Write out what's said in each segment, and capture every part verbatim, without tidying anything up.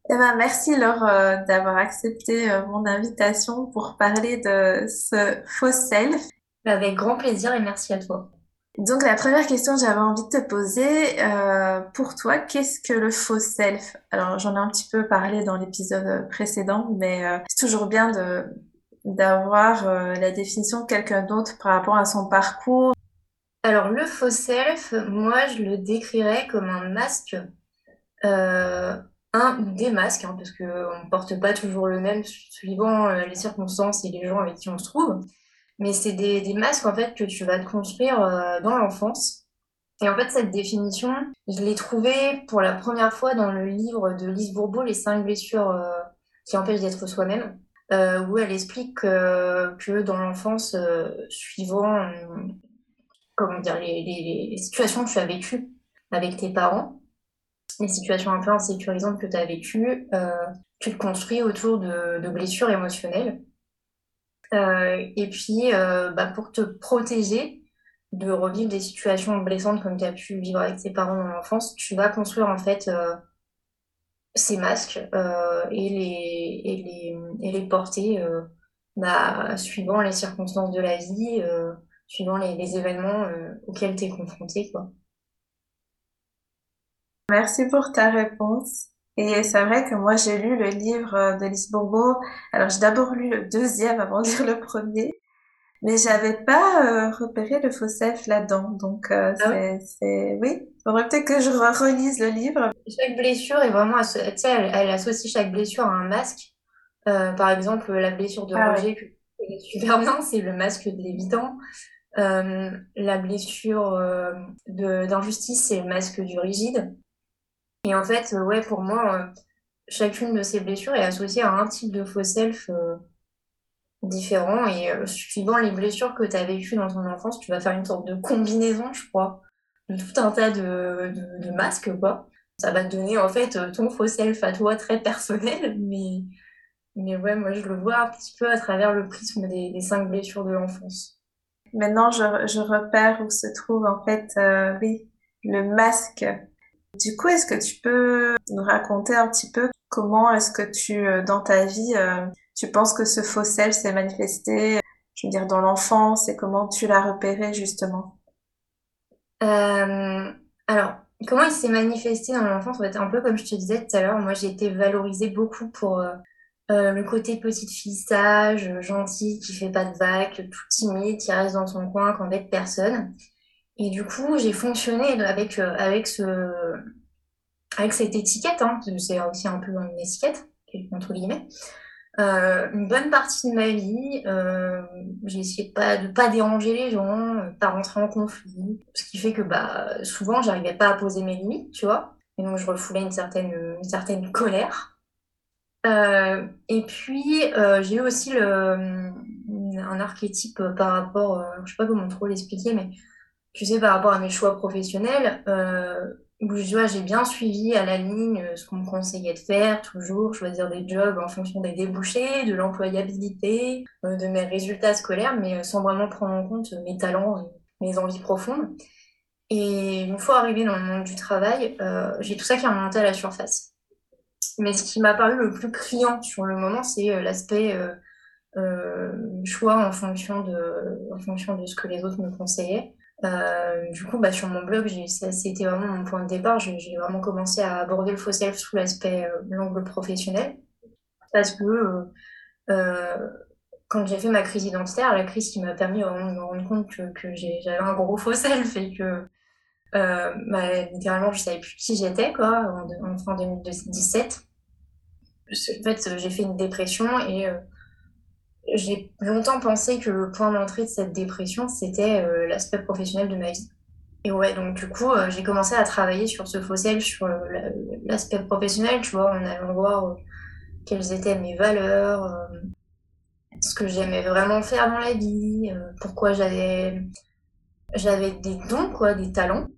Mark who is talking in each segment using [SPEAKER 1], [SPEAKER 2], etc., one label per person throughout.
[SPEAKER 1] Eh ben, merci Laure euh, d'avoir accepté euh, mon invitation pour parler de ce faux self.
[SPEAKER 2] Avec grand plaisir et merci à toi.
[SPEAKER 1] Donc la première question que j'avais envie de te poser, euh, pour toi, qu'est-ce que le faux self? Alors j'en ai un petit peu parlé dans l'épisode précédent, mais euh, c'est toujours bien de d'avoir euh, la définition de quelqu'un d'autre par rapport à son parcours.
[SPEAKER 2] Alors, le faux self, moi, je le décrirais comme un masque, euh, un ou des masques, hein, parce qu'on ne porte pas toujours le même suivant euh, les circonstances et les gens avec qui on se trouve. Mais c'est des, des masques, en fait, que tu vas te construire euh, dans l'enfance. Et en fait, cette définition, je l'ai trouvée pour la première fois dans le livre de Lise Bourbeau, Les cinq blessures euh, qui empêchent d'être soi-même, euh, où elle explique euh, que dans l'enfance, euh, suivant euh, comment dire, les, les- les situations que tu as vécues avec tes parents, les situations un peu insécurisantes que tu as vécues, euh, tu te construis autour de, de blessures émotionnelles. Euh, et puis, euh, bah, pour te protéger de revivre des situations blessantes comme tu as pu vivre avec tes parents dans l'enfance, tu vas construire en fait euh, ces masques euh, et les, et les, et les porter euh, bah, suivant les circonstances de la vie, euh, suivant les, les événements euh, auxquels tu es confronté, quoi.
[SPEAKER 1] Merci pour ta réponse. Et c'est vrai que moi j'ai lu le livre euh, de Lise Bourbeau. Alors j'ai d'abord lu le deuxième avant de lire le premier. Mais j'avais pas euh, repéré le faux self là-dedans. Donc, euh,
[SPEAKER 2] Ah ouais.
[SPEAKER 1] c'est, c'est, oui, faudrait peut-être que je re- relise le livre.
[SPEAKER 2] Chaque blessure est vraiment, asso- tu sais, elle, elle associe chaque blessure à un masque. Euh, par exemple, la blessure de
[SPEAKER 1] Ah ouais.
[SPEAKER 2] rejet que tu connais super bien, c'est le masque de l'évitant. Euh, la blessure euh, de, d'injustice, c'est le masque du rigide. Et en fait, euh, ouais, pour moi, euh, chacune de ces blessures est associée à un type de faux self euh, différent. Et euh, suivant les blessures que tu as vécues dans ton enfance, tu vas faire une sorte de combinaison, je crois, de tout un tas de, de, de masques, quoi. Ça va te donner en fait euh, ton faux self à toi très personnel, mais, mais ouais, moi je le vois un petit peu à travers le prisme des, des cinq blessures de l'enfance.
[SPEAKER 1] Maintenant, je, je repère où se trouve en fait, euh, oui, le masque. Du coup, est-ce que tu peux nous raconter un petit peu comment est-ce que tu, euh, dans ta vie, euh, tu penses que ce faux self s'est manifesté, je veux dire, dans l'enfance et comment tu l'as repéré justement?
[SPEAKER 2] Euh, alors, comment il s'est manifesté dans l'enfance? En fait, un peu comme je te disais tout à l'heure, moi j'ai été valorisée beaucoup pour euh, euh, le côté petite fille sage, euh, gentille, qui fait pas de vagues, tout timide, qui reste dans son coin, qui embête personne. Et du coup, j'ai fonctionné avec, euh, avec ce, avec cette étiquette, hein, parce que c'est aussi un peu une étiquette, entre guillemets. Euh, une bonne partie de ma vie, euh, j'ai essayé de pas, de pas déranger les gens, euh, pas rentrer en conflit, ce qui fait que bah, souvent, j'arrivais pas à poser mes limites, tu vois. Et donc, je refoulais une certaine, une certaine colère. Euh, et puis, euh, j'ai eu aussi le, un archétype par rapport, euh, je sais pas comment trop l'expliquer, mais tu sais, par rapport à mes choix professionnels, euh, où je vois, j'ai bien suivi à la ligne euh, ce qu'on me conseillait de faire, toujours choisir des jobs en fonction des débouchés, de l'employabilité, euh, de mes résultats scolaires, mais euh, sans vraiment prendre en compte euh, mes talents et mes envies profondes. Et une fois arrivée dans le monde du travail, euh, j'ai tout ça qui est remonté à la surface. Mais ce qui m'a paru le plus criant sur le moment, c'est euh, l'aspect euh, euh, choix en fonction de, en fonction de ce que les autres me conseillaient. Euh, du coup, bah, sur mon blog, j'ai, ça, c'était vraiment mon point de départ. J'ai, j'ai vraiment commencé à aborder le faux self sous l'aspect, euh, l'angle professionnel. Parce que euh, euh, quand j'ai fait ma crise identitaire, la crise qui m'a permis vraiment de me rendre compte que, que j'ai- j'avais un gros faux self et que euh, bah, littéralement, je savais plus qui j'étais, quoi, en, en fin deux mille dix-sept. En fait, j'ai fait une dépression et euh, j'ai longtemps pensé que le point d'entrée de cette dépression, c'était euh, l'aspect professionnel de ma vie. Et ouais, donc du coup, euh, j'ai commencé à travailler sur ce fossile, sur euh, la- l'aspect professionnel, tu vois, en allant voir euh, quelles étaient mes valeurs, euh, ce que j'aimais vraiment faire dans la vie, euh, pourquoi j'avais j'avais des dons, quoi, des talents.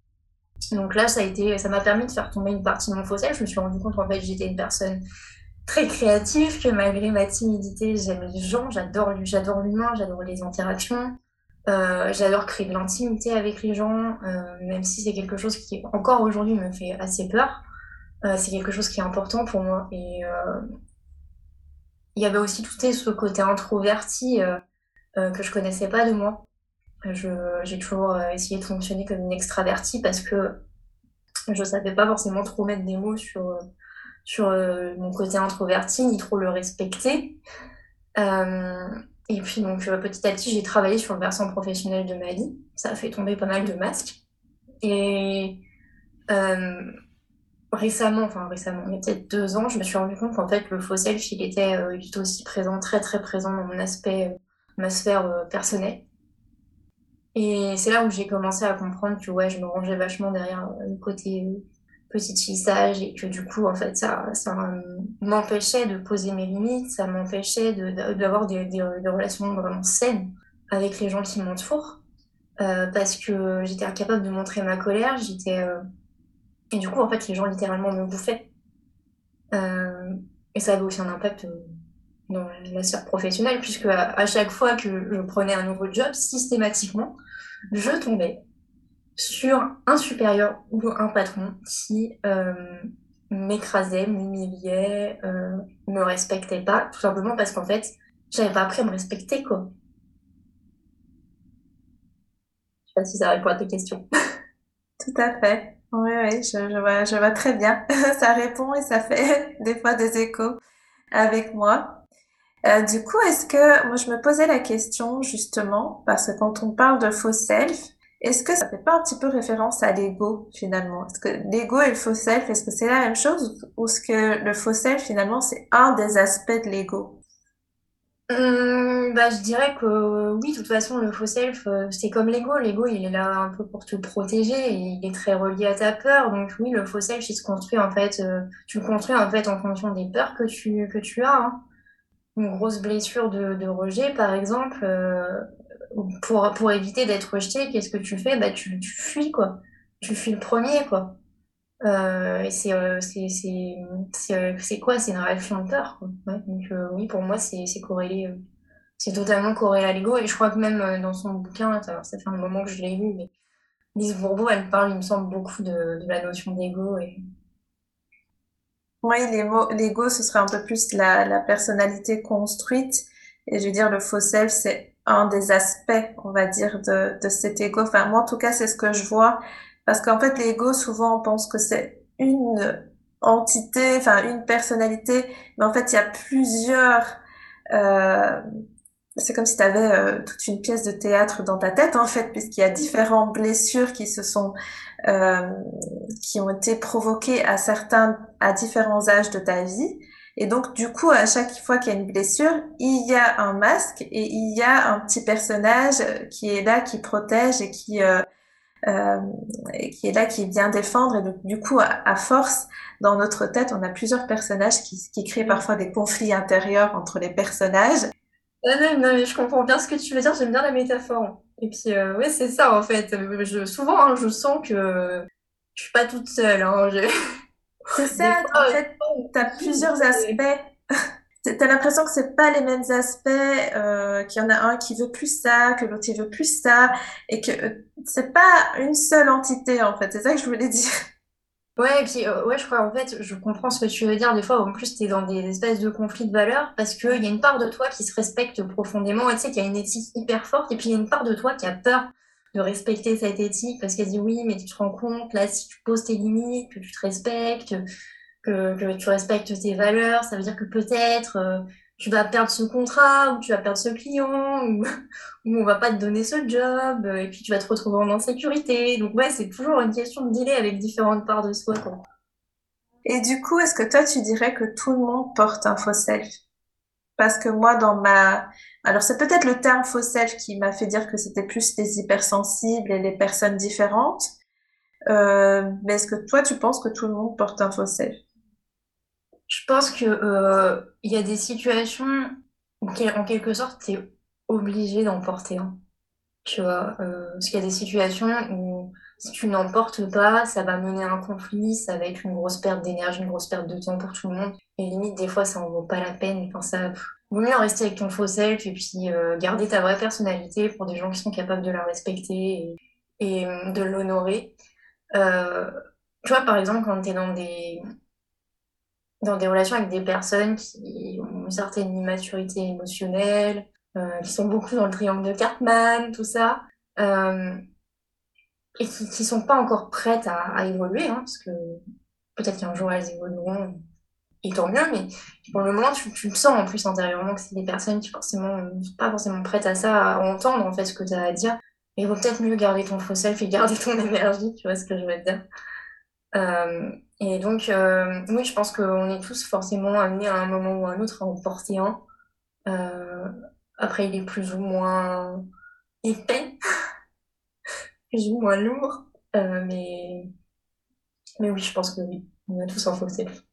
[SPEAKER 2] Donc là, ça a été, ça m'a permis de faire tomber une partie de mon fossile. Je me suis rendu compte qu'en fait, j'étais une personne très créative, que malgré ma timidité, j'aime les gens, j'adore, j'adore l'humain, j'adore les interactions. Euh, j'adore créer de l'intimité avec les gens, euh, même si c'est quelque chose qui encore aujourd'hui me fait assez peur. Euh, c'est quelque chose qui est important pour moi. Et euh, il y avait aussi tout ce côté introverti euh, euh, que je connaissais pas de moi. Je, j'ai toujours euh, essayé de fonctionner comme une extravertie parce que je savais pas forcément trop mettre des mots sur, euh, sur euh, mon côté introverti, ni trop le respecter. Euh, et puis donc euh, petit à petit, j'ai travaillé sur le versant professionnel de ma vie. Ça a fait tomber pas mal de masques. Et euh, récemment, enfin récemment, il y a peut-être deux ans, je me suis rendu compte qu'en fait le faux self, il était, euh, il était aussi présent, très très présent dans mon aspect, euh, ma sphère euh, personnelle. Et c'est là où j'ai commencé à comprendre que ouais, je me rangeais vachement derrière euh, le côté euh, petite fille sage et que du coup, en fait, ça, ça euh, m'empêchait de poser mes limites, ça m'empêchait de, de- d'avoir des, des, des relations vraiment saines avec les gens qui m'entourent euh, parce que j'étais incapable de montrer ma colère, j'étais euh, et du coup, en fait, les gens littéralement me bouffaient. Euh, et ça avait aussi un impact euh, dans la sphère professionnelle puisque à, à chaque fois que je prenais un nouveau job, systématiquement, je tombais sur un supérieur ou un patron qui euh, m'écrasait, m'humiliait, euh, me respectait pas, tout simplement parce qu'en fait, j'avais pas appris à me respecter, quoi. Je sais pas si ça répond à tes questions.
[SPEAKER 1] Tout à fait. Oui, oui, je, je vois, je vois très bien. Ça répond et ça fait des fois des échos avec moi. Euh, du coup, est-ce que, moi je me posais la question justement, parce que quand on parle de faux self, est-ce que ça fait pas un petit peu référence à l'ego finalement? Est-ce que l'ego et le faux self, est-ce que c'est la même chose ou est-ce que le faux self finalement c'est un des aspects de l'ego?
[SPEAKER 2] Hum, bah, je dirais que euh, oui, de toute façon, le faux self, euh, c'est comme l'ego. L'ego, il est là un peu pour te protéger et il est très relié à ta peur. Donc oui, le faux self, il se construit en fait, euh, tu le construis en fait en fonction des peurs que tu, que tu as, hein. Une grosse blessure de, de rejet, par exemple, euh, pour, pour éviter d'être rejeté, qu'est-ce que tu fais? Bah, tu, tu fuis, quoi. Tu fuis le premier, quoi. Euh, et c'est euh, c'est c'est c'est euh, c'est quoi? C'est une réaction de peur, quoi. Ouais, donc euh, oui, pour moi, c'est c'est corrélé. euh, c'est totalement corrélé à l'ego. Et je crois que même euh, dans son bouquin, alors ça fait un moment que je l'ai lu, mais Lise Bourbeau, elle parle, il me semble, beaucoup de, de la notion d'ego. Et...
[SPEAKER 1] Oui, les mots, l'ego, ce serait un peu plus la, la personnalité construite. Et je veux dire, le faux self, c'est un des aspects, on va dire, de, de cet ego. Enfin, moi, en tout cas, c'est ce que je vois. Parce qu'en fait, l'ego, souvent, on pense que c'est une entité, enfin, une personnalité. Mais en fait, il y a plusieurs, euh, c'est comme si tu avais toute une pièce de théâtre dans ta tête, en fait, puisqu'il y a différentes blessures qui se sont euh, qui ont été provoquées à certains, à différents âges de ta vie. Et donc, du coup, à chaque fois qu'il y a une blessure, il y a un masque et il y a un petit personnage qui est là, qui protège et qui euh, euh, et qui est là, qui vient défendre. Et donc, du coup, à, à force, dans notre tête, on a plusieurs personnages qui, qui créent parfois des conflits intérieurs entre les personnages.
[SPEAKER 2] Ah non, non, mais je comprends bien ce que tu veux dire, j'aime bien la métaphore. Et puis, euh, ouais, c'est ça, en fait. Euh, Je, souvent, hein, je sens que je suis pas toute seule, hein. Je-
[SPEAKER 1] C'est ça,
[SPEAKER 2] Des fois,
[SPEAKER 1] en
[SPEAKER 2] euh,
[SPEAKER 1] fait, tu as plusieurs
[SPEAKER 2] et-
[SPEAKER 1] aspects. T'as l'impression que c'est pas les mêmes aspects, euh, qu'il y en a un qui veut plus ça, que l'autre il veut plus ça, et que euh, c'est pas une seule entité en fait. C'est ça que je voulais dire.
[SPEAKER 2] ouais, et puis, euh, ouais, je crois, en fait, je comprends ce que tu veux dire. Des fois, en plus, t'es dans des espèces de conflits de valeurs parce qu'il y a une part de toi qui se respecte profondément et tu sais qu'il y a une éthique hyper forte, et puis il y a une part de toi qui a peur de respecter cette éthique parce qu'elle dit oui, mais tu te rends compte, là, si tu poses tes limites, que tu te respectes, que, que tu respectes tes valeurs, ça veut dire que peut-être euh, tu vas perdre ce contrat ou tu vas perdre ce client ou, ou on va pas te donner ce job euh, et puis tu vas te retrouver en insécurité. Donc ouais, c'est toujours une question de dealer avec différentes parts de soi, quoi.
[SPEAKER 1] Et du coup, est-ce que toi tu dirais que tout le monde porte un faux self? Parce que moi, dans ma... Alors c'est peut-être le terme faux self qui m'a fait dire que c'était plus les hypersensibles et les personnes différentes. Euh, mais est-ce que toi tu penses que tout le monde porte un faux self?
[SPEAKER 2] Je pense que euh, il y a des situations où quel- en quelque sorte tu es obligé d'en porter un. Tu vois, euh, parce qu'il y a des situations où si tu n'en portes pas, ça va mener à un conflit, ça va être une grosse perte d'énergie, une grosse perte de temps pour tout le monde. Et limite, des fois, ça en vaut pas la peine. Enfin, ça, pff, vaut mieux en rester avec ton faux self et puis euh, garder ta vraie personnalité pour des gens qui sont capables de la respecter et, et, euh, de l'honorer. Euh, Tu vois, par exemple, quand tu es dans des, dans des relations avec des personnes qui ont une certaine immaturité émotionnelle, euh, qui sont beaucoup dans le triangle de Cartman, tout ça, euh, et qui, qui sont pas encore prêtes à, à évoluer, hein, parce que peut-être qu'un jour elles évolueront, et tant mieux, mais pour le moment, tu, tu le sens en plus intérieurement que c'est des personnes qui forcément ne sont pas forcément prêtes à ça, à entendre en fait ce que tu as à dire. Et il vaut peut-être mieux garder ton faux self et garder ton énergie, tu vois ce que je veux te dire. Euh, et donc, euh, oui, je pense qu'on est tous forcément amenés à un moment ou à un autre à en porter un. Euh, Après, il est plus ou moins épais, plus ou moins lourd. Euh, mais, mais oui, je pense que oui, on a tous un faux self.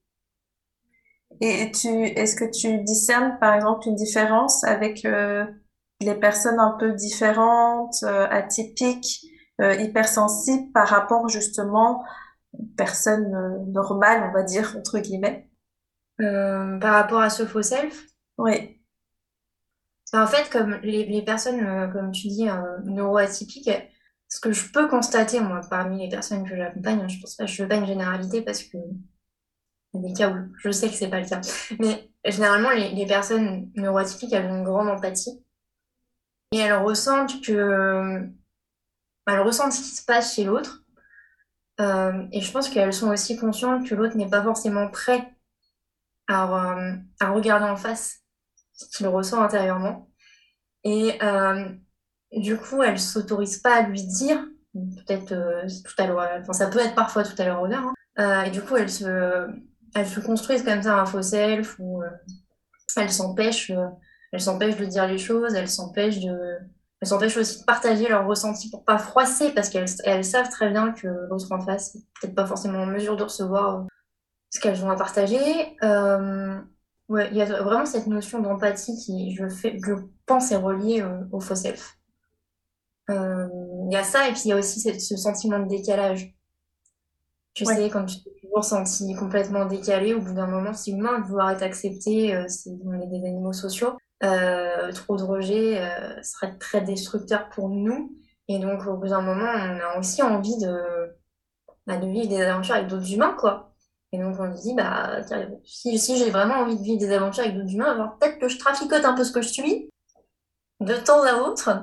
[SPEAKER 1] Et tu, est-ce que tu discernes, par exemple, une différence avec euh, les personnes un peu différentes, euh, atypiques, euh, hypersensibles par rapport justement aux personnes euh, normales, on va dire, entre guillemets?
[SPEAKER 2] Euh, par rapport à ce faux self,
[SPEAKER 1] Oui,
[SPEAKER 2] en fait, comme les, les personnes, euh, comme tu dis, euh, neuroatypiques, ce que je peux constater, moi, parmi les personnes que j'accompagne, hein, je pense pas, je veux pas une généralité parce que il y a des cas où je sais que c'est pas le cas. Mais généralement, les, les personnes neuroatypiques, elles ont une grande empathie et elles ressentent que, elles ressentent ce qui se passe chez l'autre. Euh, et je pense qu'elles sont aussi conscientes que l'autre n'est pas forcément prêt à, euh, à regarder en face ce qu'il ressent intérieurement. Et euh, du coup, elles s'autorisent pas à lui dire, peut-être euh, c'est tout à leur, enfin ça peut être parfois tout à leur honneur, hein. Euh, et du coup, elles se, elles se construisent comme ça un faux self ou euh, elles s'empêchent, euh, elles s'empêchent de dire les choses, elles s'empêchent de, elles s'empêchent aussi de partager leurs ressentis pour pas froisser parce qu'elles elles savent très bien que l'autre en face n'est peut-être pas forcément en mesure de recevoir euh, ce qu'elles ont à partager. Euh, ouais, il y a vraiment cette notion d'empathie qui, je fais, je pense, est reliée euh, au faux self. Euh, Il y a ça, et puis il y a aussi ce, ce sentiment de décalage. Tu
[SPEAKER 1] oui.
[SPEAKER 2] sais, quand tu t'es toujours senti complètement décalé, au bout d'un moment, c'est humain de vouloir être accepté, euh, c'est, on est des animaux sociaux. Euh, trop de rejet euh, serait très destructeur pour nous. Et donc, au bout d'un moment, on a aussi envie de, bah, de vivre des aventures avec d'autres humains, quoi. Et donc, on se dit, bah, tiens, si, si j'ai vraiment envie de vivre des aventures avec d'autres humains, alors peut-être que je traficote un peu ce que je suis, de temps à autre,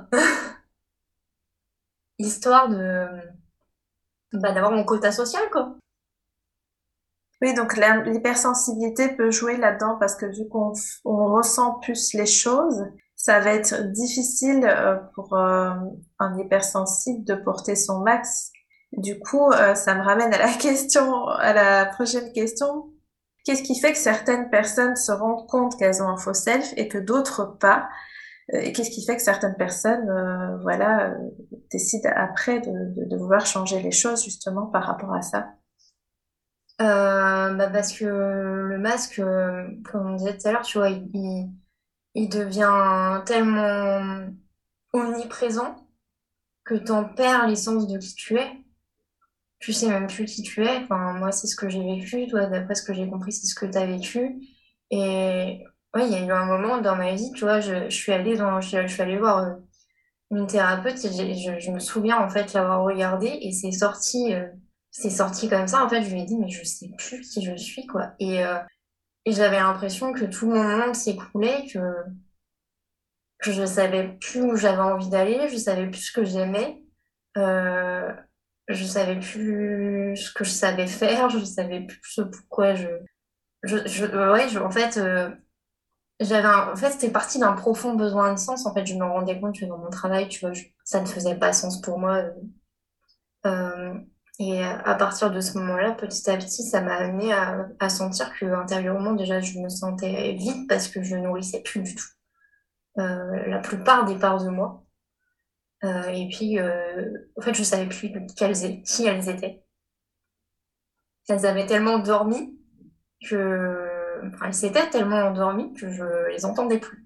[SPEAKER 2] histoire de, bah, d'avoir mon quota social, quoi.
[SPEAKER 1] Oui, donc la- l'hypersensibilité peut jouer là-dedans parce que vu qu'on f- on ressent plus les choses, ça va être difficile euh, pour euh, un hypersensible de porter son max. Du coup, euh, ça me ramène à la question, à la prochaine question. Qu'est-ce qui fait que certaines personnes se rendent compte qu'elles ont un faux self et que d'autres pas? Euh, Et qu'est-ce qui fait que certaines personnes, euh, voilà, euh, décident après de, de, de vouloir changer les choses justement par rapport à ça?
[SPEAKER 2] Euh, bah parce que le masque, euh, comme on disait tout à l'heure, tu vois, il, il- il devient tellement omniprésent que t'en perds l'essence de qui tu es. Tu sais même plus qui tu es. Enfin, moi, c'est ce que j'ai vécu. Toi, d'après ce que j'ai compris, c'est ce que tu as vécu. Et ouais, il y a eu un moment dans ma vie, tu vois, je, je suis allée dans, je, suis je suis allée voir euh, une thérapeute. Et j'ai- je, je me souviens en fait l'avoir regardée et c'est sorti, euh, c'est sorti comme ça. En fait, je lui ai dit, mais je sais plus qui je suis, quoi. Et, euh, et j'avais l'impression que tout mon monde s'écroulait, que, que je savais plus où j'avais envie d'aller, je savais plus ce que j'aimais. Euh, je savais plus ce que je savais faire, je savais plus ce pourquoi je, je, je euh, ouais, je, en fait, euh, j'avais un- en fait, c'était parti d'un profond besoin de sens. En fait, je me rendais compte que dans mon travail, tu vois, je- ça ne faisait pas sens pour moi. Euh, et à partir de ce moment-là, petit à petit, ça m'a amené à, à sentir que intérieurement, déjà, je me sentais vide parce que je nourrissais plus du tout euh, la plupart des parts de moi. Euh, et puis, euh, en fait, je savais plus quelles, é- qui elles étaient. Elles avaient tellement dormi que, enfin, elles s'étaient tellement endormies que je les entendais plus.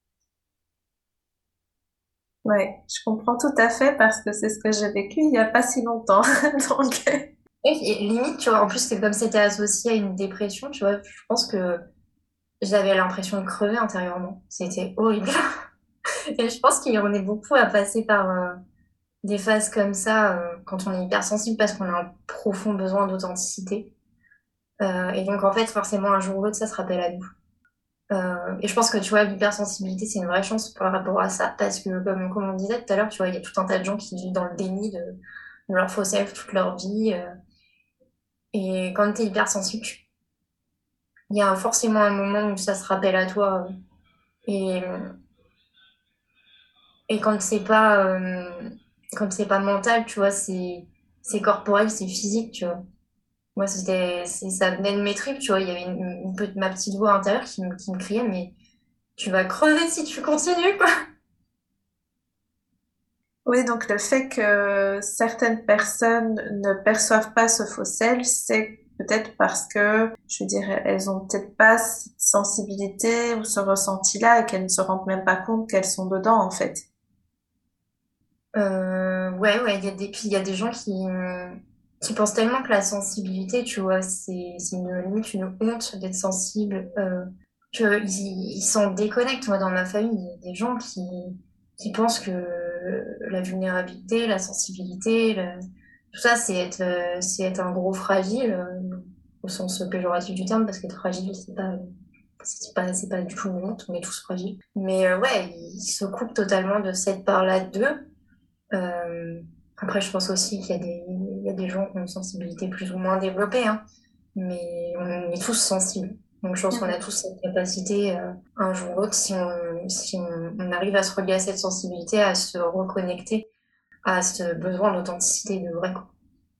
[SPEAKER 1] Ouais, je comprends tout à fait parce que c'est ce que j'ai vécu il y a pas si longtemps. Donc,
[SPEAKER 2] Et, et limite, tu vois, en plus, c'est comme c'était associé à une dépression, tu vois, je pense que j'avais l'impression de crever intérieurement. C'était horrible. Et je pense qu'on est beaucoup à passer par euh, des phases comme ça euh, quand on est hypersensible parce qu'on a un profond besoin d'authenticité. Euh, et donc, en fait, forcément, un jour ou l'autre, ça se rappelle à nous. Euh, et je pense que, tu vois, l'hypersensibilité, c'est une vraie chance par rapport à ça, parce que, comme, comme on disait tout à l'heure, tu vois, il y a tout un tas de gens qui vivent dans le déni de, de leur faux self toute leur vie. Euh, et quand t'es hypersensible, tu- il y a forcément un moment où ça se rappelle à toi. euh, Et, et quand c'est pas, euh, quand c'est pas mental, tu vois, c'est, c'est corporel, c'est physique, tu vois. Moi, c'était, c'est, ça venait de mes tripes, tu vois. Il y avait une, une pe- ma petite voix intérieure qui me, qui me criait, mais tu vas crever si tu continues, quoi.
[SPEAKER 1] Oui, donc le fait que certaines personnes ne perçoivent pas ce faux self, c'est peut-être parce que, je dirais, elles ont peut-être pas cette sensibilité ou ce ressenti-là et qu'elles ne se rendent même pas compte qu'elles sont dedans, en fait.
[SPEAKER 2] Euh, ouais, ouais, il y a des, puis il y a des gens qui, qui pensent tellement que la sensibilité, tu vois, c'est, c'est une limite, une honte d'être sensible, euh, qu'ils ils s'en déconnectent. Moi, dans ma famille, il y a des gens qui, qui pensent que la vulnérabilité, la sensibilité, le- tout ça, c'est être, euh, c'est être un gros fragile, euh, au sens péjoratif du terme, parce qu'être fragile, c'est pas, c'est pas, c'est pas du tout une honte, on est tous fragiles. Mais euh, ouais, ils se coupent totalement de cette part-là d'eux. Euh, Après, je pense aussi qu'il y a des, il y a des gens qui ont une sensibilité plus ou moins développée, hein, mais on est tous sensibles. Donc, je pense qu'on a
[SPEAKER 1] Mhm.
[SPEAKER 2] tous cette capacité, euh, un jour ou l'autre, si on, si on, on arrive à se relier à cette sensibilité, à se reconnecter à ce besoin d'authenticité de vrai, quoi.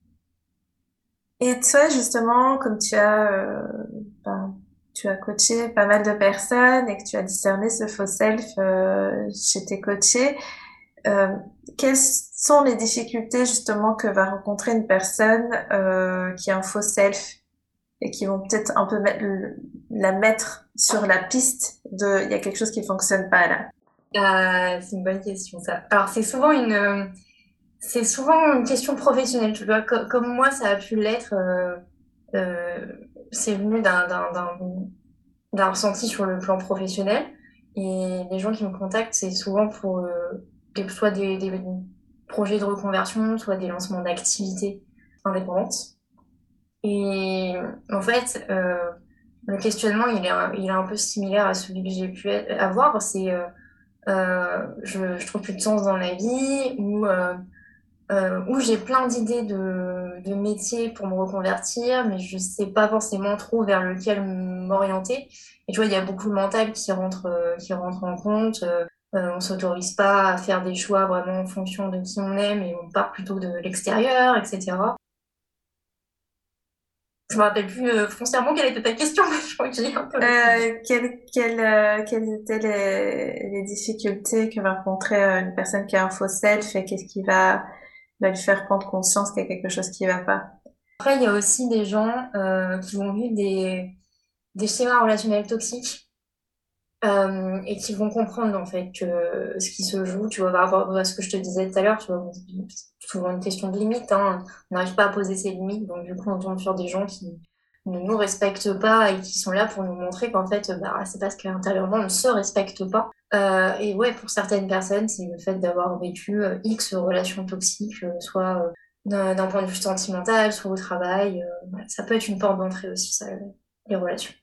[SPEAKER 1] Et toi, justement, comme tu as, euh, ben, tu as coaché pas mal de personnes et que tu as discerné ce faux self euh, chez tes coachés, euh, quelles sont les difficultés justement que va rencontrer une personne euh, qui a un faux self et qui vont peut-être un peu mettre, la mettre sur la piste de il y a quelque chose qui fonctionne pas là.
[SPEAKER 2] Ah, c'est une bonne question, ça. Alors, c'est souvent une, euh, c'est souvent une question professionnelle, tu vois, co- comme moi, ça a pu l'être, euh, euh, c'est venu d'un, d'un, d'un, d'un ressenti sur le plan professionnel. Et les gens qui me contactent, c'est souvent pour euh, des- soit des, des projets de reconversion, soit des lancements d'activités indépendantes. Et en fait, euh, le questionnement, il est, un, il est un peu similaire à celui que j'ai pu avoir. C'est euh, euh, je, je trouve plus de sens dans la vie, ou euh, euh, où j'ai plein d'idées de, de métiers pour me reconvertir, mais je sais pas forcément trop vers lequel m'orienter. Et tu vois, il y a beaucoup de mental qui rentre, euh, qui rentre en compte. Euh, euh, on s'autorise pas à faire des choix vraiment en fonction de qui on est, mais on part plutôt de l'extérieur, et cetera. Je me rappelle plus euh, foncièrement quelle était ta question, mais je crois que j'ai un peu répondu.
[SPEAKER 1] Euh, quelles, quelles, euh, quelles étaient les, les difficultés que va rencontrer euh, une personne qui a un faux self et qu'est-ce qui va, va lui faire prendre conscience qu'il y a quelque chose qui va pas?
[SPEAKER 2] Après, il y a aussi des gens euh, qui vont vivre des, des schémas relationnels toxiques, euh, et qui vont comprendre en fait que ce qui se joue, tu vois, par rapport à ce que je te disais tout à l'heure, tu vois, c'est souvent une question de limite, hein. On n'arrive pas à poser ses limites, donc du coup on tombe sur des gens qui ne nous respectent pas et qui sont là pour nous montrer qu'en fait, bah, c'est parce qu'intérieurement on ne se respecte pas. Euh, et ouais, pour certaines personnes, c'est le fait d'avoir vécu euh, X relations toxiques, euh, soit euh, d'un d'un point de vue sentimental, soit au travail. Euh, voilà. Ça peut être une porte d'entrée aussi, ça, les relations.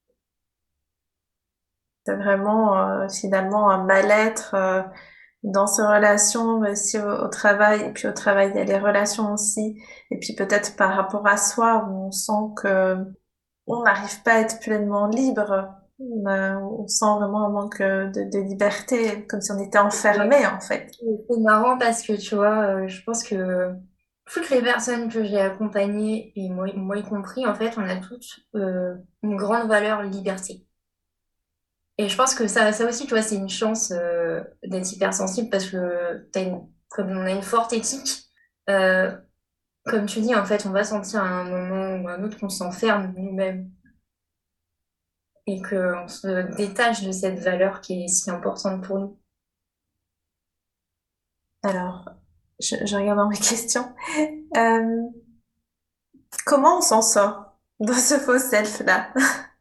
[SPEAKER 1] C'est vraiment euh, finalement un mal-être euh, dans ces relations, mais aussi au, au travail. Et puis au travail, il y a les relations aussi. Et puis peut-être par rapport à soi, où on sent que on n'arrive pas à être pleinement libre. On, a- on sent vraiment un manque euh, de, de liberté, comme si on était enfermé en fait.
[SPEAKER 2] C'est marrant parce que tu vois, euh, je pense que toutes les personnes que j'ai accompagnées, et moi, moi y compris, en fait, on a toutes euh, une grande valeur liberté. Et je pense que ça, ça aussi, tu vois, c'est une chance euh, d'être hypersensible parce que t'as une, comme on a une forte éthique, euh, comme tu dis, en fait, on va sentir à un moment ou à un autre qu'on s'enferme nous-mêmes et qu'on se détache de cette valeur qui est si importante pour nous.
[SPEAKER 1] Alors, je, je regarde dans mes questions. Euh, Comment on s'en sort dans ce faux self-là?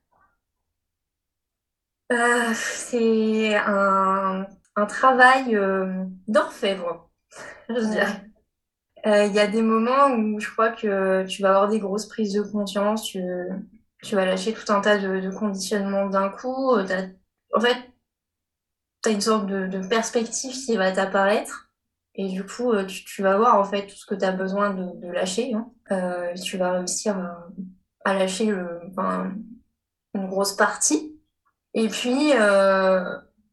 [SPEAKER 2] Euh, c'est un, un travail euh, d'orfèvre, je dirais. Euh, Il y a des moments où je crois que tu vas avoir des grosses prises de conscience, tu, tu vas lâcher tout un tas de, de conditionnements d'un coup. euh, t'as- En fait, tu as une sorte de, de perspective qui va t'apparaître. Et du coup, euh, tu, tu vas voir en fait tout ce que tu as besoin de, de lâcher, hein. Euh, tu vas réussir à, à lâcher le, enfin, une grosse partie. Et puis, euh,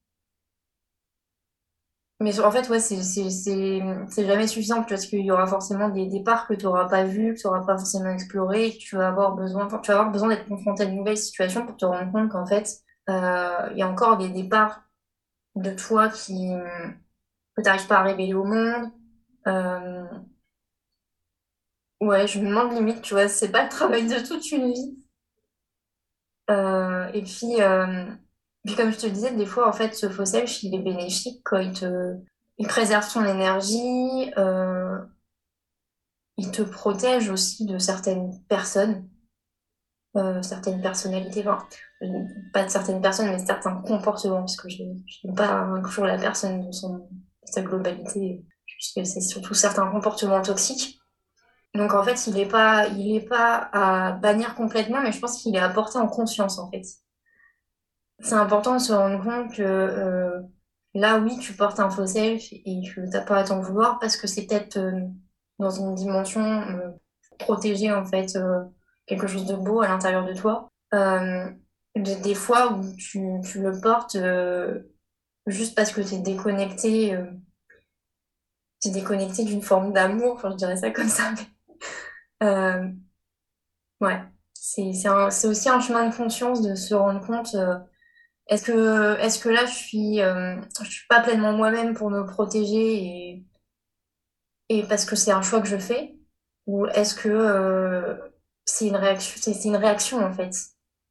[SPEAKER 2] mais en fait, ouais, c'est c'est- c'est- c'est jamais suffisant parce qu'il y aura forcément des, des parts que tu n'auras pas vues, que tu n'auras pas forcément explorées, et que tu vas avoir besoin, enfin, tu vas avoir besoin d'être confronté à de nouvelles situations pour te rendre compte qu'en fait, euh, il y a encore des, des parts de toi qui, que tu n'arrives pas à révéler au monde. Euh, ouais, je me demande limite, tu vois, c'est pas le travail de toute une vie. Euh, et puis, euh, puis, comme je te disais, des fois, en fait, ce faux self, il est bénéfique quand il te, il préserve ton énergie. Euh, il te protège aussi de certaines personnes, euh, certaines personnalités, enfin, euh, pas de certaines personnes, mais certains comportements, parce que je n'aime pas inclure la personne dans son, sa globalité, puisque c'est surtout certains comportements toxiques. Donc en fait, il n'est pas, il est pas à bannir complètement, mais je pense qu'il est à porter en conscience, en fait. C'est important de se rendre compte que euh, là, oui, tu portes un faux self et que t'as pas à t'en vouloir parce que c'est peut-être euh, dans une dimension euh, protéger en fait euh, quelque chose de beau à l'intérieur de toi. Euh, de- des fois où tu, tu le portes euh, juste parce que t'es déconnecté, euh, t'es déconnecté d'une forme d'amour, enfin je dirais ça comme ça. Mais, euh, ouais, c'est c'est un- c'est aussi un chemin de conscience de se rendre compte. euh, Est-ce que, est-ce que là, je suis, euh, je suis pas pleinement moi-même pour me protéger et, et parce que c'est un choix que je fais? Ou est-ce que euh, c'est une réaction, c'est c'est une réaction en fait?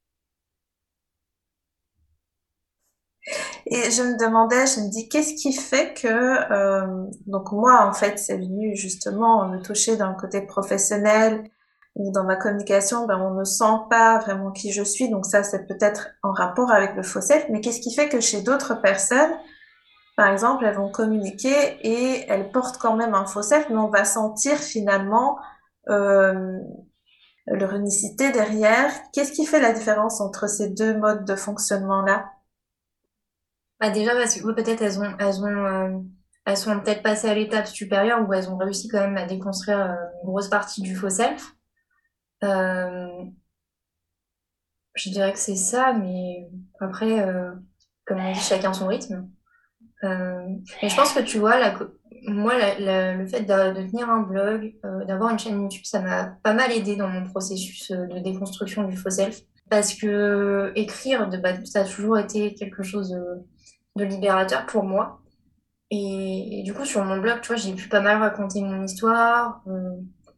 [SPEAKER 1] Et je me demandais, je me dis, qu'est-ce qui fait que, euh, donc moi, en fait, c'est venu justement me toucher d'un côté professionnel ou dans ma communication, ben, on ne sent pas vraiment qui je suis, donc ça, c'est peut-être en rapport avec le faux self, mais qu'est-ce qui fait que chez d'autres personnes, par exemple, elles vont communiquer et elles portent quand même un faux self, mais on va sentir finalement euh, leur unicité derrière. Qu'est-ce qui fait la différence entre ces deux modes de fonctionnement-là?
[SPEAKER 2] Bah déjà parce que oui, peut-être elles ont, elles ont, euh, elles sont peut-être passées à l'étape supérieure où elles ont réussi quand même à déconstruire euh, une grosse partie du faux self. Euh, je dirais que c'est ça, mais après, euh, comme on dit, chacun son rythme. Euh, mais je pense que tu vois, la, co- moi, la- la- le fait de, de tenir un blog, euh, d'avoir une chaîne YouTube, ça m'a pas mal aidé dans mon processus euh, de déconstruction du faux self. Parce que écrire, de, bah, ça a toujours été quelque chose de, de libérateur pour moi. Et, et du coup, sur mon blog, tu vois, j'ai pu pas mal raconter mon histoire. euh,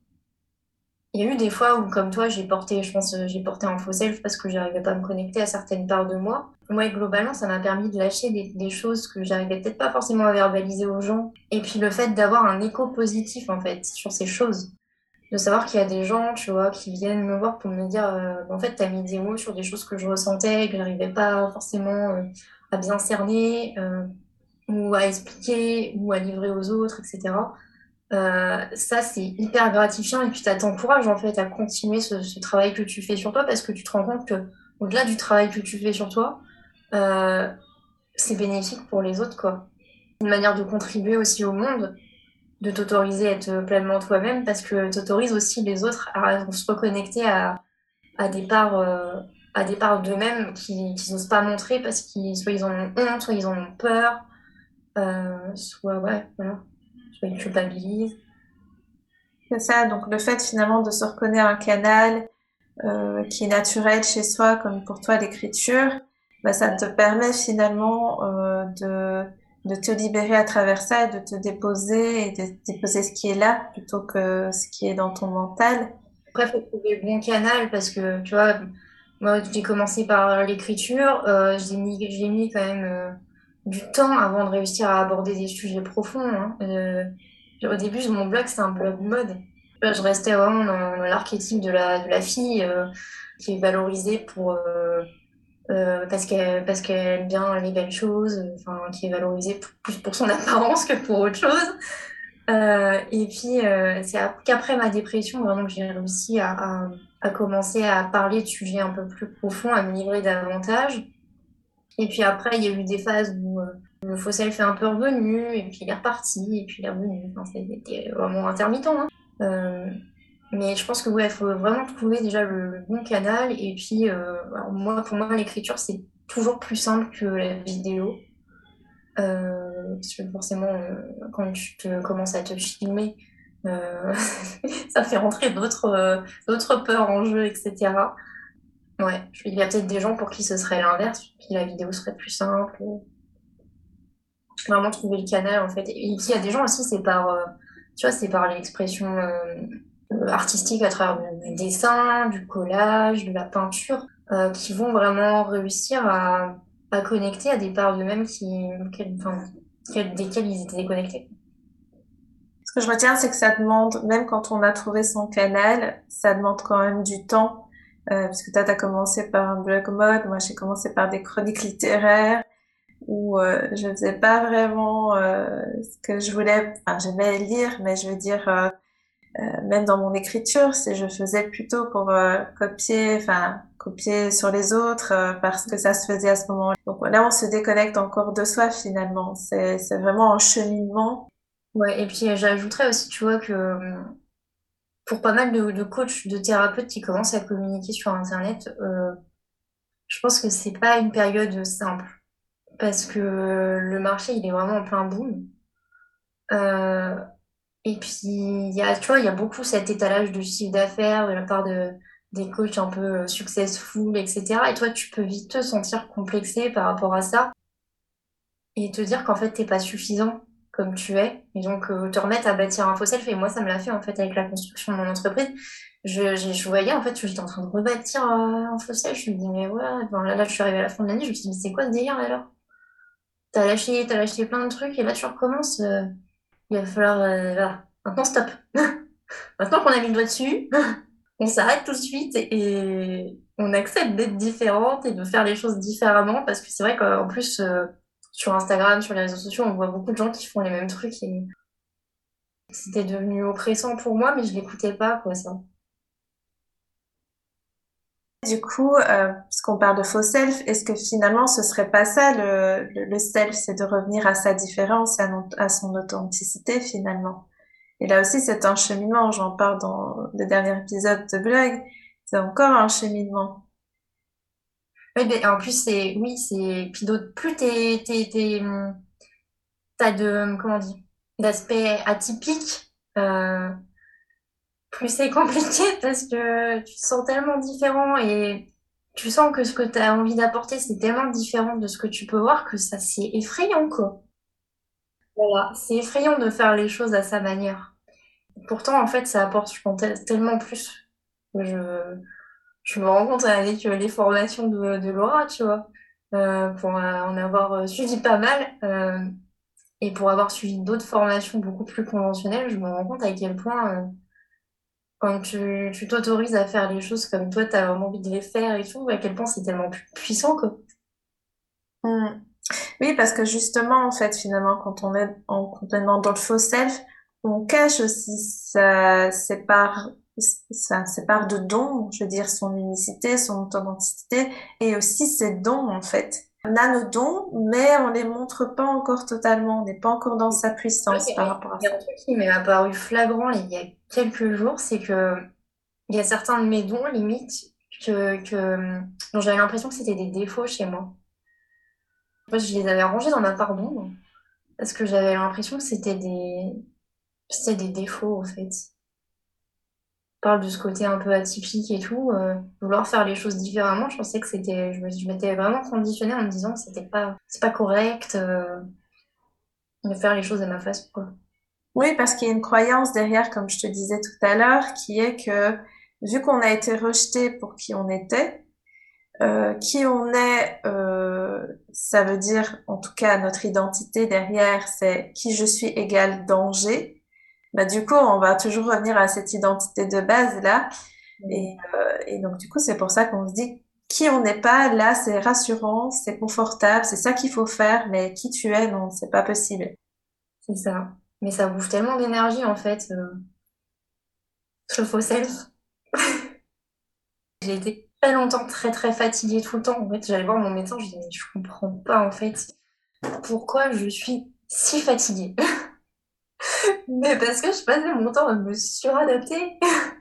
[SPEAKER 2] il y a eu des fois où, comme toi, j'ai porté, je pense, euh, j'ai porté un faux self parce que j'arrivais pas à me connecter à certaines parts de moi. Moi, globalement, ça m'a permis de lâcher des, des choses que j'arrivais peut-être pas forcément à verbaliser aux gens. Et puis le fait d'avoir un écho positif, en fait, sur ces choses. De savoir qu'il y a des gens, tu vois, qui viennent me voir pour me dire, euh, en fait, t'as mis des mots sur des choses que je ressentais, que j'arrivais pas forcément euh, à bien cerner, euh, ou à expliquer, ou à livrer aux autres, et cetera. Euh, ça, c'est hyper gratifiant et puis ça t'encourage en fait à continuer ce, ce travail que tu fais sur toi parce que tu te rends compte que au-delà du travail que tu fais sur toi, euh, c'est bénéfique pour les autres, quoi. Une manière de contribuer aussi au monde, de t'autoriser à être pleinement toi-même parce que t'autorises aussi les autres à se reconnecter à, à des parts, euh, à des parts d'eux-mêmes qui, qui n'osent pas montrer parce qu'ils soit ils en ont honte, soit ils en ont peur, euh, soit ouais, voilà, soit ils culpabilisent.
[SPEAKER 1] C'est ça, donc le fait finalement de se reconnaître un canal euh, qui est naturel chez soi, comme pour toi l'écriture, bah, ça te permet finalement euh, de, de te libérer à travers ça et de te déposer et de déposer ce qui est là plutôt que ce qui est dans ton mental.
[SPEAKER 2] Après, il faut trouver le bon canal parce que, tu vois, moi, j'ai commencé par l'écriture. Euh, j'ai mis, j'ai mis quand même euh, du temps avant de réussir à aborder des sujets profonds, hein. Euh, au début, mon blog, c'était un blog mode. Là, je restais vraiment dans, dans l'archétype de la, de la fille euh, qui est valorisée pour, euh, euh, parce qu'elle, parce qu'elle aime bien les belles choses, enfin, qui est valorisée p- plus pour son apparence que pour autre chose. Euh, et puis, euh, c'est ap- qu'après ma dépression, vraiment, que j'ai réussi à, à, à commencer à parler de sujets un peu plus profonds, à me livrer davantage. Et puis après, il y a eu des phases où euh, le faux self est un peu revenu, et puis il est reparti, et puis il est revenu. Enfin, c'était vraiment intermittent, hein. Euh, mais je pense que ouais, il faut vraiment trouver déjà le, le bon canal. Et puis, euh, alors moi, pour moi, l'écriture, c'est toujours plus simple que la vidéo. Euh, parce que forcément, euh, quand tu te, commences à te filmer, euh, ça fait rentrer d'autres euh, d'autres peurs en jeu, et cetera. Ouais, il y a peut-être des gens pour qui ce serait l'inverse, pour qui la vidéo serait plus simple. Vraiment trouver le canal, en fait. Et puis, il y a des gens aussi, c'est par, euh, tu vois, c'est par l'expression euh, euh, artistique à travers du, du dessin, du collage, de la peinture, euh, qui vont vraiment réussir à, à connecter à des parts d'eux-mêmes qui, auxquelles- enfin, quelles- desquelles ils étaient déconnectés.
[SPEAKER 1] Ce que je retiens, c'est que ça demande, même quand on a trouvé son canal, ça demande quand même du temps. Euh, parce que toi, t'as commencé par un blog mode, moi j'ai commencé par des chroniques littéraires où euh, je faisais pas vraiment euh, ce que je voulais. Enfin, j'aimais lire, mais je veux dire, euh, euh, même dans mon écriture, c'est je faisais plutôt pour euh, copier, enfin copier sur les autres euh, parce que ça se faisait à ce moment-là. Donc là, on se déconnecte encore de soi finalement. C'est c'est vraiment un cheminement.
[SPEAKER 2] Ouais, et puis euh, j'ajouterais aussi, tu vois, que euh, pour pas mal de, de coachs, de thérapeutes qui commencent à communiquer sur Internet, euh, je pense que c'est pas une période simple parce que le marché, il est vraiment en plein boom. Euh, et puis, il y a, tu vois, il y a beaucoup cet étalage de chiffre d'affaires de la part de, des coachs un peu euh, successful, et cetera. Et toi, tu peux vite te sentir complexé par rapport à ça et te dire qu'en fait, t'es pas suffisant comme tu es. Et donc, euh, te remettre à bâtir un faux self. Et moi, ça me l'a fait en fait avec la construction de mon entreprise. Je, j'ai- je voyais en fait que j'étais en train de rebâtir euh, un faux self. Je me dis, mais ouais, enfin, là, là, je suis arrivée à la fin de l'année. Je me suis dit, mais c'est quoi ce délire là, alors? T'as lâché, t'as lâché plein de trucs et là, tu recommences. euh, il va falloir, euh, voilà. Maintenant, stop. Maintenant qu'on a mis le doigt dessus, on s'arrête tout de suite et on accepte d'être différente et de faire les choses différemment parce que c'est vrai qu'en plus, euh, sur Instagram, sur les réseaux sociaux, on voit beaucoup de gens qui font les mêmes trucs et c'était devenu oppressant pour moi, mais je l'écoutais pas, quoi, ça.
[SPEAKER 1] Du coup, euh, puisqu'on parle de faux self, est-ce que finalement ce serait pas ça le, le, le self, c'est de revenir à sa différence, à, non- à son authenticité finalement. Et là aussi, c'est un cheminement. J'en parle dans le dernier épisode de blog. C'est encore un cheminement.
[SPEAKER 2] Oui, mais en plus, c'est, oui, c'est, puis d'autres, plus t'es, t'es, t'es, hum, t'as de, comment on dit, d'aspects atypiques, euh, plus c'est compliqué parce que tu te sens tellement différent et tu sens que ce que tu as envie d'apporter, c'est tellement différent de ce que tu peux voir que ça, c'est effrayant, quoi. Voilà, c'est effrayant de faire les choses à sa manière. Pourtant, en fait, ça apporte, je pense, tel- tellement plus. Je, je me rends compte avec euh, les formations de, de Laura, tu vois, euh, pour euh, en avoir euh, suivi pas mal, euh, et pour avoir suivi d'autres formations beaucoup plus conventionnelles, je me rends compte à quel point euh, quand tu tu t'autorises à faire les choses comme toi, tu as vraiment envie de les faire et tout, à quel point c'est tellement plus puissant, quoi.
[SPEAKER 1] Hmm. Oui, parce que justement, en fait, finalement, quand on est en, complètement dans le faux self, on cache aussi sa, ses parts, sa, ses parts de dons, je veux dire, son unicité, son authenticité, et aussi ses dons, en fait. On a nos dons, mais on les montre pas encore totalement. On n'est pas encore dans sa
[SPEAKER 2] Ouais,
[SPEAKER 1] puissance
[SPEAKER 2] Il y
[SPEAKER 1] par
[SPEAKER 2] a
[SPEAKER 1] rapport à
[SPEAKER 2] il y a
[SPEAKER 1] ça.
[SPEAKER 2] un truc qui m'est apparu flagrant il y a quelques jours, c'est que il y a certains de mes dons, limite, que, que, dont j'avais l'impression que c'était des défauts chez moi. Moi, je les avais rangés dans ma part d'ombre, parce que j'avais l'impression que c'était des, c'était des défauts, en fait. On parle de ce côté un peu atypique et tout, euh, vouloir faire les choses différemment, je pensais que c'était, je me, je m'étais vraiment conditionnée en me disant que c'était pas, c'est pas correct, euh, de faire les choses à ma façon, quoi.
[SPEAKER 1] Oui, parce qu'il y a une croyance derrière, comme je te disais tout à l'heure, qui est que vu qu'on a été rejeté pour qui on était, euh, qui on est, euh, ça veut dire, en tout cas, notre identité derrière, c'est qui je suis égale danger. Bah, du coup, on va toujours revenir à cette identité de base là. Et, euh, et donc, du coup, c'est pour ça qu'on se dit qui on n'est pas, là, c'est rassurant, c'est confortable, c'est ça qu'il faut faire, mais qui tu es, non, c'est pas possible.
[SPEAKER 2] C'est ça. Mais ça bouffe tellement d'énergie, en fait, euh, ce faux self. J'ai été très longtemps très très fatiguée tout le temps. En fait, j'allais voir mon médecin, je lui disais, mais je comprends pas, en fait, pourquoi je suis si fatiguée. Mais parce que je passais mon temps à me suradapter.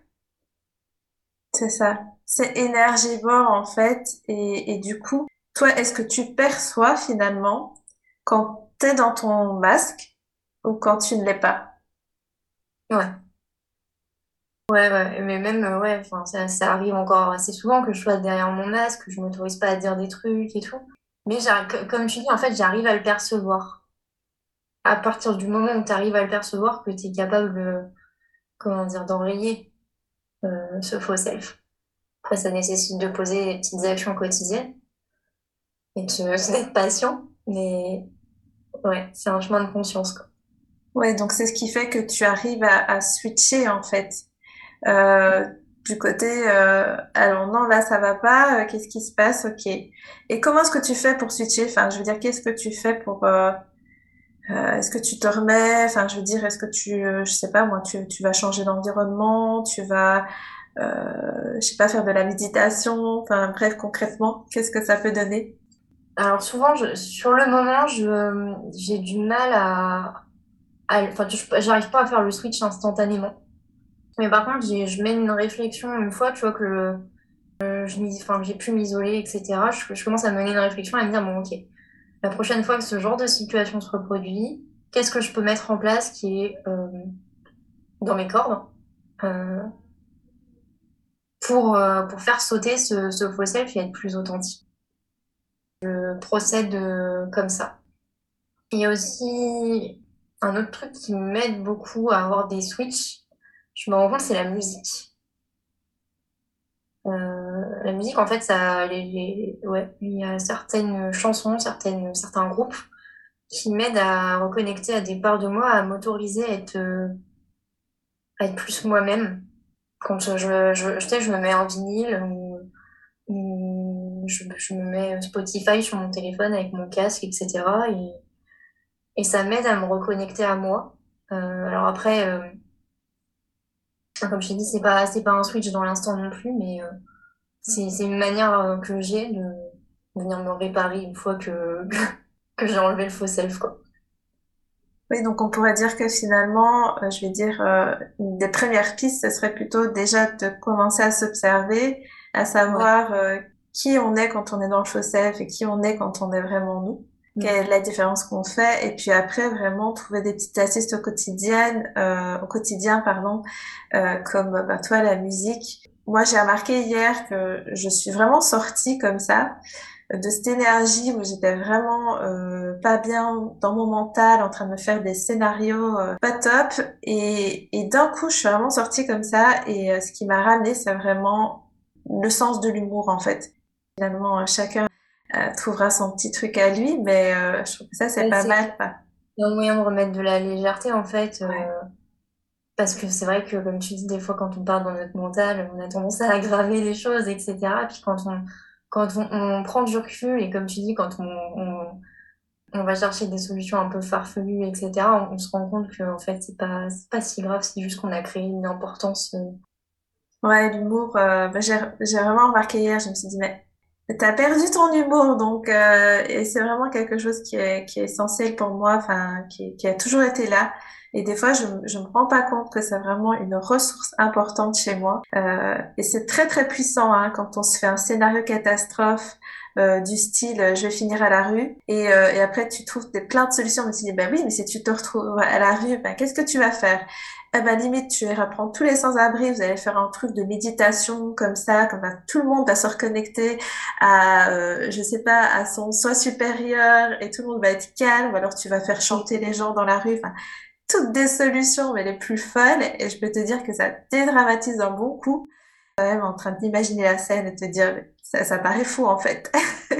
[SPEAKER 1] C'est ça. C'est énergivore en fait. Et, et du coup, toi, est-ce que tu perçois finalement quand t'es dans ton masque ou quand tu ne l'es pas?
[SPEAKER 2] Ouais, ouais, ouais. Mais même, euh, ouais, enfin, ça, ça arrive encore assez souvent que je sois derrière mon masque, que je m'autorise pas à dire des trucs et tout. Mais j'arrive- co- comme tu dis, en fait, j'arrive à le percevoir. À partir du moment où tu arrives à le percevoir, que tu es capable, euh, comment dire, d'enrayer euh, ce faux self. Après, ça nécessite de poser des petites actions quotidiennes et de- d'être patient. Mais ouais, c'est un chemin de conscience, quoi.
[SPEAKER 1] Ouais, donc c'est ce qui fait que tu arrives à, à switcher en fait. Euh, du côté, euh, alors non, là ça va pas, euh, qu'est-ce qui se passe? Ok. Et comment est-ce que tu fais pour switcher? Enfin, je veux dire, qu'est-ce que tu fais pour... euh, euh, est-ce que tu te remets? Enfin, je veux dire, est-ce que tu, euh, je sais pas moi, tu, tu vas changer d'environnement, tu vas euh, je sais pas, faire de la méditation, enfin bref, concrètement, qu'est-ce que ça peut donner?
[SPEAKER 2] Alors souvent, je, sur le moment, je, j'ai du mal à, à- enfin, je- j'arrive pas à faire le switch instantanément. Mais par contre, j'ai- je mène une réflexion une fois, tu vois, que euh, je m'is- enfin, j'ai pu m'isoler, et cetera. Je, je commence à mener une réflexion et à me dire, bon, ok, la prochaine fois que ce genre de situation se reproduit, qu'est-ce que je peux mettre en place qui est euh, dans mes cordes euh, pour, euh, pour faire sauter ce, ce faux self et être plus authentique. Je procède euh, comme ça. Il y a aussi un autre truc qui m'aide beaucoup à avoir des switches. Je me rends compte, c'est la musique. Euh, la musique, en fait, ça, les, les- ouais, il y a certaines chansons, certaines, certains groupes qui m'aident à reconnecter à des parts de moi, à m'autoriser à être, euh, à être plus moi-même. Quand je, je, je, je sais, je me mets en vinyle ou, ou je, je me mets Spotify sur mon téléphone avec mon casque, et cetera. Et, et ça m'aide à me reconnecter à moi. Euh, alors après, euh, comme je t'ai dit, c'est pas, c'est pas un switch dans l'instant non plus, mais euh, c'est, c'est une manière euh, que j'ai de venir me réparer une fois que, que j'ai enlevé le faux self, quoi.
[SPEAKER 1] Oui, donc on pourrait dire que finalement, euh, je vais dire, euh, une des premières pistes, ce serait plutôt déjà de commencer à s'observer, à
[SPEAKER 2] Ouais.
[SPEAKER 1] savoir euh, qui on est quand on est dans le faux self et qui on est quand on est vraiment nous,
[SPEAKER 2] Mm.
[SPEAKER 1] quelle est la différence qu'on fait, et puis après vraiment trouver des petites astuces au quotidien, euh, au quotidien, pardon, euh, comme bah, toi la musique. Moi, j'ai remarqué hier que je suis vraiment sortie comme ça de cette énergie où j'étais vraiment euh, pas bien dans mon mental, en train de me faire des scénarios euh, pas top. Et, et d'un coup, je suis vraiment sortie comme ça. Et euh, ce qui m'a ramené, c'est vraiment le sens de l'humour, en fait. Finalement, euh, chacun euh, trouvera son petit truc à lui, mais euh, je trouve que ça, c'est
[SPEAKER 2] Ouais,
[SPEAKER 1] pas
[SPEAKER 2] c'est
[SPEAKER 1] mal. Quoi.
[SPEAKER 2] un moyen de remettre de la légèreté, en fait, euh,
[SPEAKER 1] Ouais.
[SPEAKER 2] parce que c'est vrai que, comme tu dis, des fois, quand on parle dans notre mental, on a tendance à aggraver les choses, et cetera. Puis quand on, quand on, on prend du recul, et comme tu dis, quand on, on, on va chercher des solutions un peu farfelues, et cetera, on, on se rend compte que, en fait, c'est pas, c'est pas si grave, c'est juste qu'on a créé une importance. euh,
[SPEAKER 1] Ouais, l'humour, euh, bah, j'ai j'ai vraiment remarqué hier, je me suis dit, mais t'as perdu ton humour, donc euh, et c'est vraiment quelque chose qui est qui est essentiel pour moi, enfin qui qui a toujours été là. Et des fois, je je me rends pas compte que c'est vraiment une ressource importante chez moi. Euh, et c'est très très puissant hein, quand on se fait un scénario catastrophe euh, du style euh, je vais finir à la rue et euh, et après tu trouves des plein de solutions. Je me suis dit, ben oui, mais si tu te retrouves à la rue, ben qu'est-ce que tu vas faire? Eh ben, limite, tu iras prendre tous les sans-abri, vous allez faire un truc de méditation comme ça, comme ça, tout le monde va se reconnecter à, euh, je sais pas, à son soi supérieur et tout le monde va être calme, ou alors tu vas faire chanter les gens dans la rue, enfin, toutes des solutions, mais les plus fun, et je peux te dire que ça dédramatise un bon coup. Quand même en train d'imaginer la scène et te dire, mais ça, ça paraît fou en fait.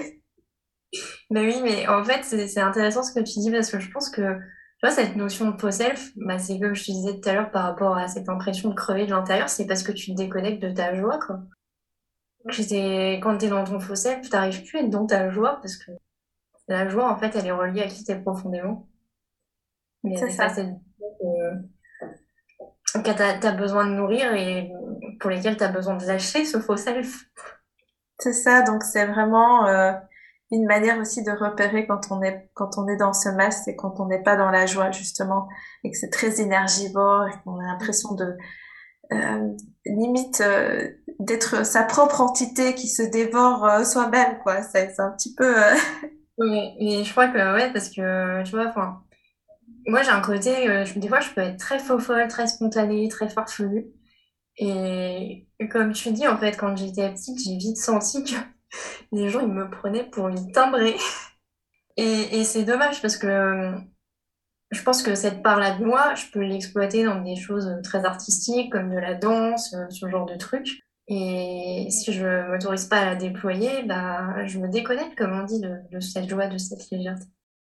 [SPEAKER 2] Mais oui, mais en fait, c'est c'est intéressant ce que tu dis parce que je pense que, tu vois, cette notion de faux self, bah, c'est comme je te disais tout à l'heure par rapport à cette impression de crever de l'intérieur, c'est parce que tu te déconnectes de ta joie, quoi. Tu t'es- Quand t'es dans ton faux self, t'arrives plus à être dans ta joie parce que la joie, en fait, elle est reliée à qui t'es profondément. Mais
[SPEAKER 1] C'est
[SPEAKER 2] avec ça, c'est
[SPEAKER 1] ça.
[SPEAKER 2] euh, que t'as, t'as besoin de nourrir et pour lesquels t'as besoin de lâcher ce faux self.
[SPEAKER 1] C'est ça, donc c'est vraiment euh, une manière aussi de repérer quand on est quand on est dans ce masque et quand on n'est pas dans la joie justement et que c'est très énergivore et qu'on a l'impression de euh, limite euh, d'être sa propre entité qui se dévore euh, soi-même quoi. C'est c'est un petit peu euh,
[SPEAKER 2] Oui, et je crois que, ouais, parce que, tu vois, enfin, moi j'ai un côté, euh, je- des fois je peux être très faux-folle, très spontanée, très farfelue. Et comme tu dis, en fait, quand j'étais petite, j'ai vite senti que les gens, ils me prenaient pour une timbrée. Et, et c'est dommage parce que euh, je pense que cette part-là de moi, je peux l'exploiter dans des choses très artistiques, comme de la danse, euh, ce genre de trucs. Et si je m'autorise pas à la déployer, bah, je me déconnecte, comme on dit, de, de cette joie, de cette légèreté.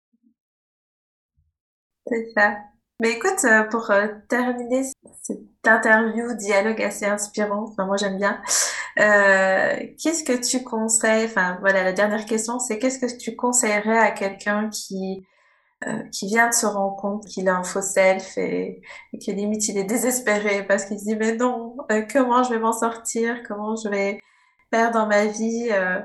[SPEAKER 1] c'est ça. Mais écoute, euh, pour euh, terminer cette interview, dialogue assez inspirant, enfin moi j'aime bien. Euh, qu'est-ce que tu conseilles, enfin voilà, la dernière question, c'est qu'est-ce que tu conseillerais à quelqu'un qui euh, qui vient de se rendre compte qu'il a un faux self et, et que limite il est désespéré parce qu'il se dit mais non, euh, comment je vais m'en sortir, comment je vais faire dans ma vie euh,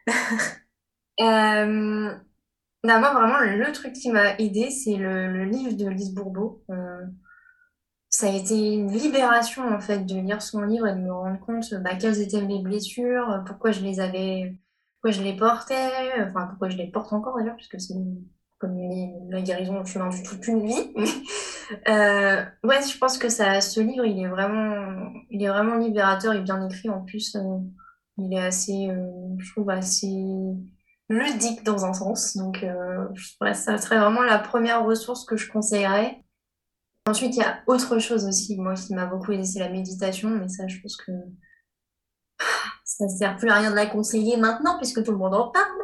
[SPEAKER 2] Euh, bah, moi, vraiment, le truc qui m'a aidé, c'est le, le livre de Lise Bourbeau. Euh, ça a été une libération, en fait, de lire son livre et de me rendre compte bah, quelles étaient mes blessures, pourquoi je les avais, pourquoi je les portais, enfin, pourquoi je les porte encore d'ailleurs, puisque c'est comme les- la guérison au chemin de toute une vie. Euh, ouais, je pense que ça, ce livre, il est vraiment, il est vraiment libérateur et bien écrit. En plus, euh, il est assez, euh, je trouve, assez ludique dans un sens. Donc, euh, je- ouais, ça serait vraiment la première ressource que je conseillerais. Ensuite, il y a autre chose aussi, moi, qui m'a beaucoup aidé, c'est la méditation. Mais ça, je pense que ça ne sert plus à rien de la conseiller maintenant, puisque tout le monde en parle.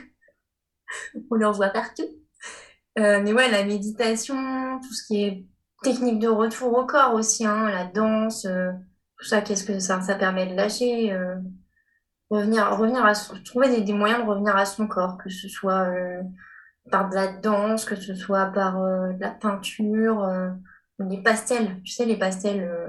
[SPEAKER 2] On en voit partout. Euh, mais ouais, la méditation, tout ce qui est technique de retour au corps aussi, hein, la danse, euh, tout ça, qu'est-ce que ça, ça permet de lâcher, euh, revenir, revenir à son- trouver des, des moyens de revenir à son corps, que ce soit euh, par de la danse, que ce soit par euh, de la peinture, euh, des pastels, tu sais, les pastels. euh,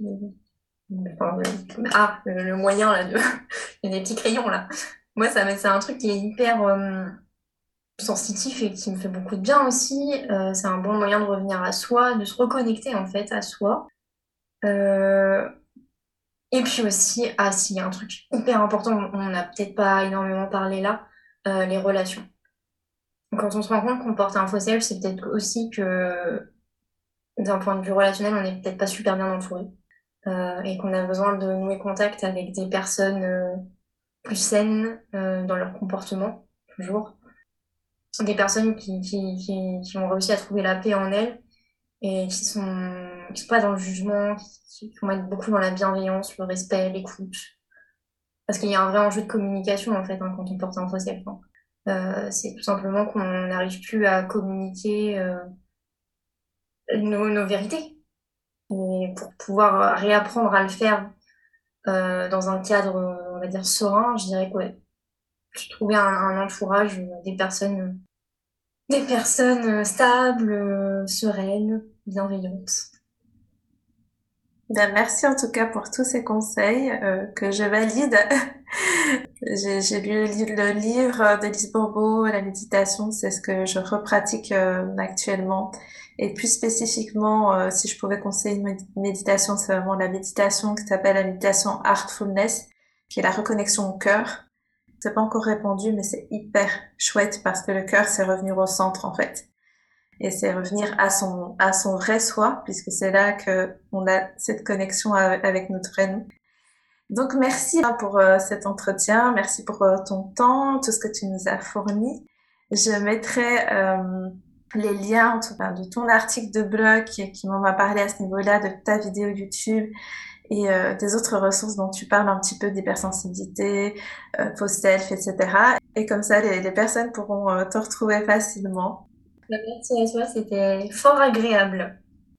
[SPEAKER 2] enfin, euh, ah, le, le moyen là, de... il y a des petits crayons là. Moi, ça, c'est un truc qui est hyper euh, sensitif et qui me fait beaucoup de bien aussi. Euh, c'est un bon moyen de revenir à soi, de se reconnecter en fait à soi. Euh, et puis aussi, ah si, il y a un truc hyper important, on n'a peut-être pas énormément parlé là, euh, les relations. Quand on se rend compte qu'on porte un faux self, c'est peut-être aussi que d'un point de vue relationnel, on n'est peut-être pas super bien entouré euh, et qu'on a besoin de nouer contact avec des personnes euh, plus saines euh, dans leur comportement, toujours. Des personnes qui, qui, qui, qui ont réussi à trouver la paix en elles et qui sont, qui sont pas dans le jugement, qui, qui vont être beaucoup dans la bienveillance, le respect, l'écoute. Parce qu'il y a un vrai enjeu de communication, en fait, hein, quand on porte un faux self. Hein. Euh, c'est tout simplement qu'on n'arrive plus à communiquer euh, nos, nos vérités. Et pour pouvoir réapprendre à le faire euh, dans un cadre, euh, on va dire, serein, je dirais que ouais, trouver un, un entourage, euh, des personnes, des personnes euh, stables, euh, sereines, bienveillantes.
[SPEAKER 1] ben, merci en tout cas pour tous ces conseils euh, que je valide. J'ai, j'ai lu le, li- le livre de Lise Bourbeau, la méditation, c'est ce que je repratique euh, actuellement. Et plus spécifiquement, euh, si je pouvais conseiller une médi- méditation, c'est vraiment la méditation qui s'appelle la méditation Heartfulness, qui est la reconnexion au cœur. C'est pas encore répandu, mais c'est hyper chouette parce que le cœur, c'est revenir au centre en fait. Et c'est revenir à son, à son vrai soi, puisque c'est là que on a cette connexion a- avec notre vrai nous. Donc merci hein, pour euh, cet entretien, merci pour euh, ton temps, tout ce que tu nous as fourni. Je mettrai euh, les liens en tout cas, de ton article de blog qui, qui m'en a parlé à ce niveau-là, de ta vidéo YouTube et euh, des autres ressources dont tu parles un petit peu d'hypersensibilité, euh, post-self, et cetera. Et comme ça, les, les personnes pourront euh, te retrouver facilement.
[SPEAKER 2] Merci à toi, c'était fort agréable.